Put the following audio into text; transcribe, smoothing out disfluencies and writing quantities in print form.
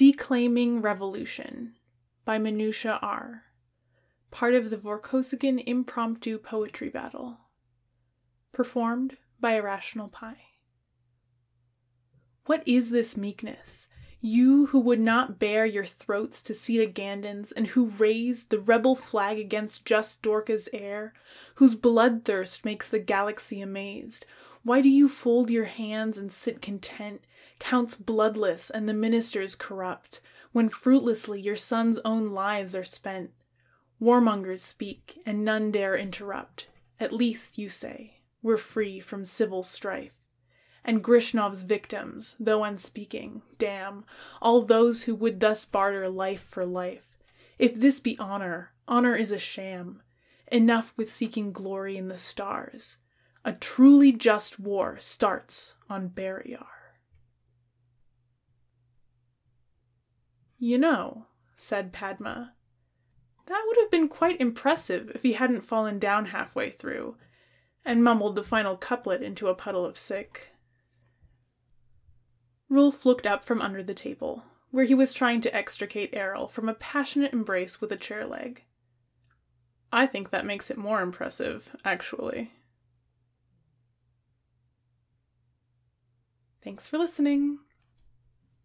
Declaiming Revolution by Manusha R. Part of the Vorkosigan Impromptu Poetry Battle. Performed by Irrational Pie. What is this meekness? You who would not bare your throats to Sita Gandans, and who raised the rebel flag against just Dorca's heir, whose bloodthirst makes the galaxy amazed, why do you fold your hands and sit content, counts bloodless and the ministers corrupt, when fruitlessly your sons' own lives are spent? Warmongers speak, and none dare interrupt. At least, you say, we're free from civil strife. And Grishnov's victims, though unspeaking, damn all those who would thus barter life for life. If this be honor, honor is a sham. Enough with seeking glory in the stars. A truly just war starts on Barrayar. You know, said Padma, that would have been quite impressive if he hadn't fallen down halfway through, and mumbled the final couplet into a puddle of sick. Rolf looked up from under the table, where he was trying to extricate Errol from a passionate embrace with a chair leg. I think that makes it more impressive, actually. Thanks for listening.